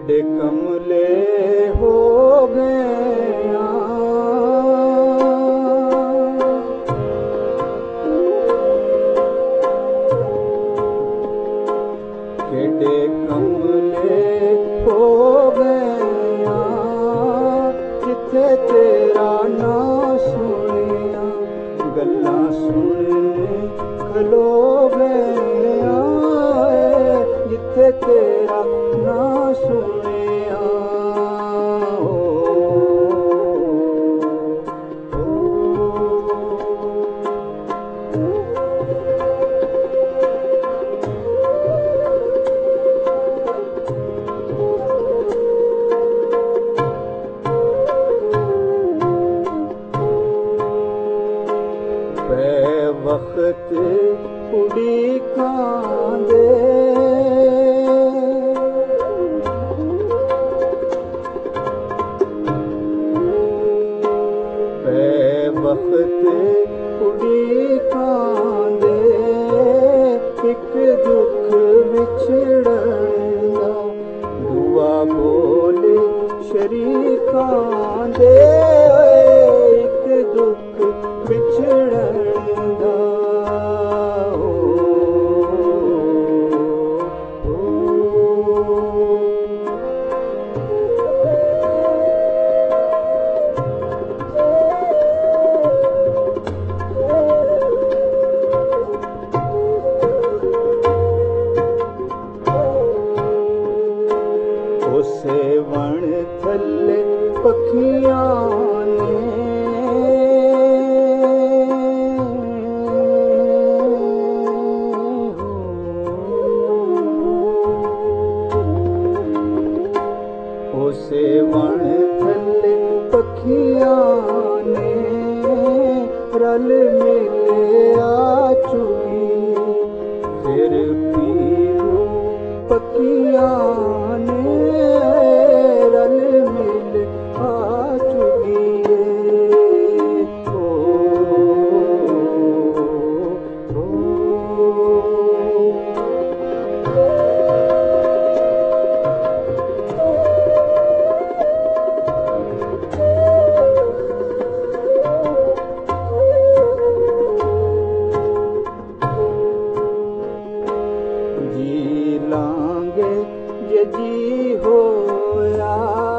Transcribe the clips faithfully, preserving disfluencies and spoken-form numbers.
केड़े कमले हो गया केड़े कमले हो गया जिथे तेरा ना सुनिया गल्लां सुनने खलो गया जिथे तेरा ना सुनिया वक्त उड़ीकां दे पै वक्त उड़ीकां दे एक दुख विछड़न दा दुआ बोले शरीकां दे एक दुख विछड़न दा उसे वण थल्ले पखियां ने उसे वण थल्ले पखियां ने रल मिले आ चुगी फिर पीरू पखियां ने रल मिल आ चुगी ओ, ओ, जी लांगे जे जी होया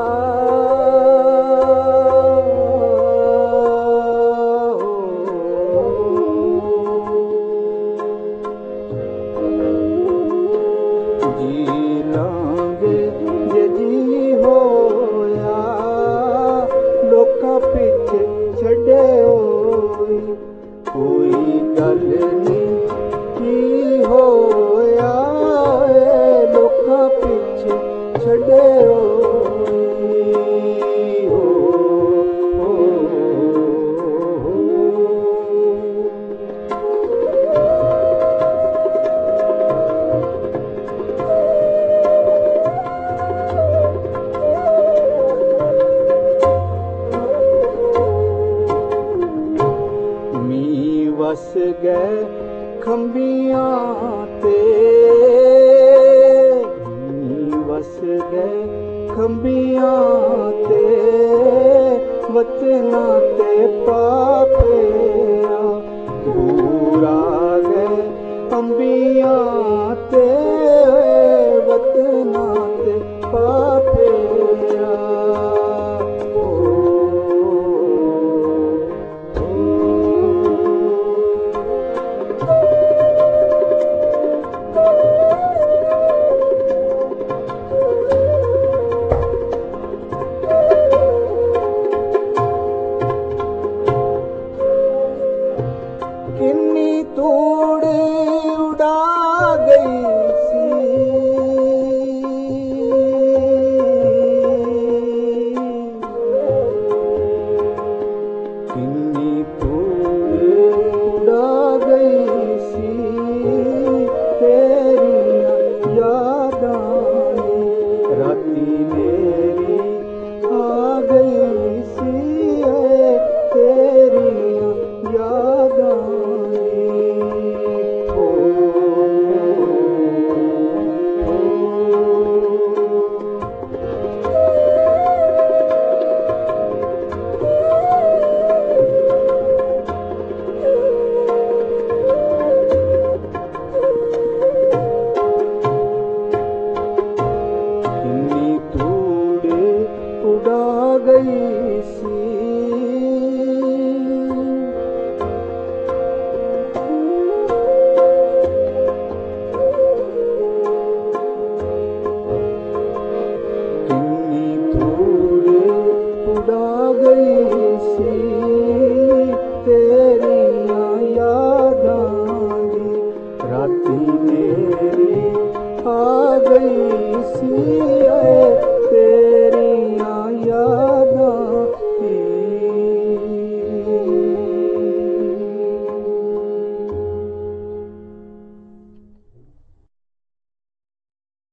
जी लांगे जे जी होया लोका पिछे छड़े होई कोई गल नहीं की होया लोका पिछे छड़े होई हो, हो, हो। मी वस गए खंबियां ते मी वस गए खंबियां ते वतना ते पापेया दूर आ गए अंबियां ते वतना ते पापेया उड़ा गई सी ते